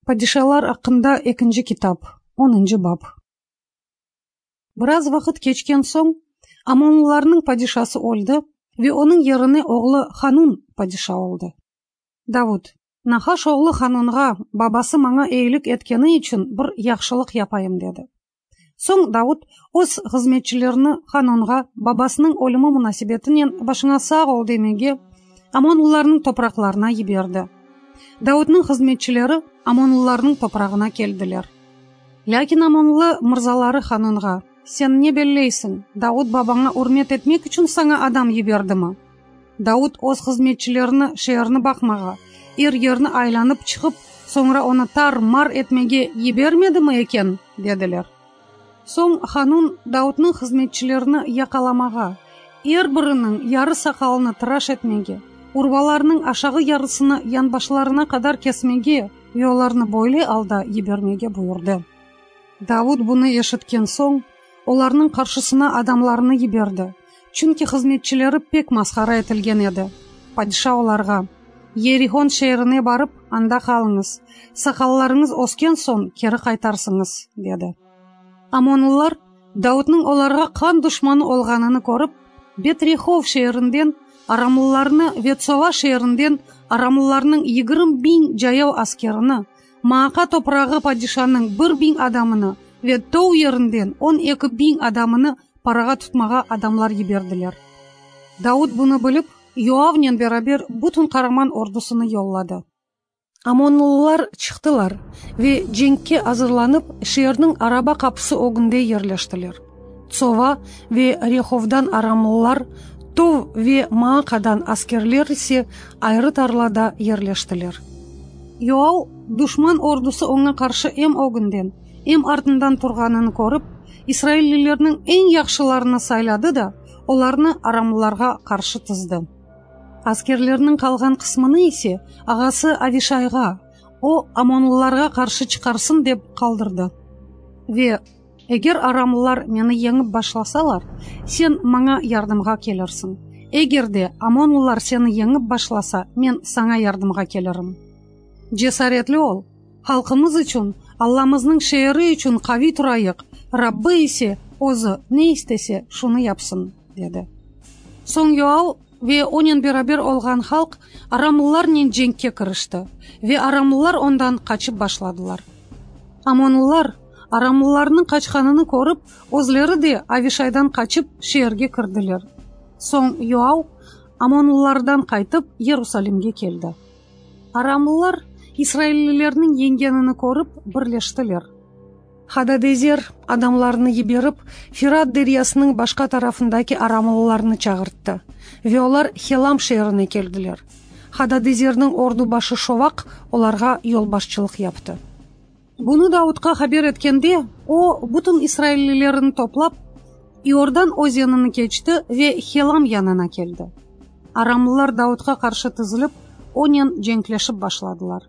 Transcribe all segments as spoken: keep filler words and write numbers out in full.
Падишалар акында экинчи китап, онунчу бап. Біраз вакыт кечкен соң Амонларның падишасы өлді ve оның yerine oğlu Ханун падиша oldu. Давуд: Нахаш oğlu Ханунга бабасы маңа эйлик эткени үчүн bir яхшылык япайым деді. Соң Давуд өз қызметчилерини Ханунга бабасының өлімі мунасибетинен башыңа сак ол демеге Амонларның топракларына жиберди. Давудның қызметчилери Амонларның топрагына келдилер. Ләкин Амонлы мырзалары Ханунга: Сен не беллейсің, Дауд бабаңа урмет этмек үчүн саңа адам жибердими? Дауд өз қызметчилерини шеерни бакмага, ир жерни айланып чыгып, соңра оны тар-мар этмеге жибермедими экен, дедилер. Соң Ханун Даудның қызметчилерини якаламага, эр биринин яры сакалын тыраш этмеге, урбаларының ашагы ярысыны янбашларына кадар кесмеге, оларны бойлай алда жибермеге буйрды. Давуд буну эшиткен соң оларның каршысына адамларны жиберди. Чүнки қызметчилери пек масхара этилген эди. Падиша оларга: Ерихон шеерине барып, анда калыңыз. Сакалларыңыз өскен соң кери кайтарсыңыз, деди. Амонлар Даудның оларга кан душманы олганын көрүп, Бет-Рехов шееринден Арамлыларны Ветсова шееринден Арамлыларның yigirme bin жаяу аскерини, Маака топрагы падишанын bir bin адамыны ve Тау yerинден он эки bin адамыны парага тутмага адамлар жибердилер. Дауд буну билип, Йоав менен берабер бутун караман ордусуну жоллады. Амонлылар чыктылар ve жеңкке азырланып, шеердин араба капысы огунде жерлештилер. Цова ve Реховдан арамлылар, Тов ve Маакадан аскерлер исе айры тарлада жерлештилер. Йоав душман ордусу оңа каршы эм огунден, эм артындан турганын көрүп, Исраиллилердин эң жакшыларына сайлады да, оларны арамлыларга каршы тызды. Аскерлердин калган кысмыны исе агасы Авишайга, о Амонлыларга каршы чыкарсын деп калдырды. Ve эгер арамлылар мени жеңип башласалар, сен мага жардымга келерсиң. Эгерде Амонлылар сени жеңип башласа, мен саңа жардымга келерим. Жесаретлі ол, халқымыз үчүн, Алламыздың шеери үчүн кави турайык, Раббы исе өзү не истесе шуну япсын, деди. Соң Йоав ve онен берабер олган халк арамлылар менен жеңкке киришти ve арамлылар ондан качып башладылар. Амонлылар арамлыларның качканын көрүп, өзлери де Авишайдан качып шеерге кирдилер. Соң Йоав Амонлылардан кайтып Иерусалимге келди. Арамлылар Исраиллилердин жеңгенini көрүп бирлештилер. Хададезер адамларны жиберип, Фират дарыясынын башка тарафындагы арамлыларны чагыртты. Ve олар Хелам шеерине келдилер. Хададезердин орду башы Шовак оларга жол башчылык япты. Буну Даудка хабар эткенде, о бутун Исраиллилерин топлап, Иордан өзенini кечти ve Хелам янына келди. Арамлылар Даудка каршы тызылып, онен жеңклешип башладылар.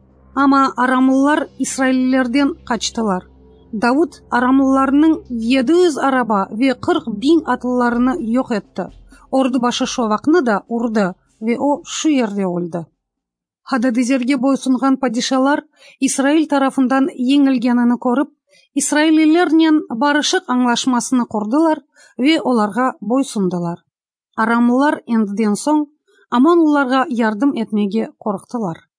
Ама арамлылар Исраиллилерден качтылар. Давуд арамлыларның жети жүз араба ve кырк bin атлыларını yok etти. Орду башы Шовакны да урды ve o şu yerde öldü. Хададезерге бойсунган падишалар Исраиль тарафындан жеңилгенini көрүп, Исраиллилер менен барышык аңлашмасыны курдулар ve оларга бойсундулар. Арамлылар эндиден соң Амонлыларга жардым этмеге корктулар.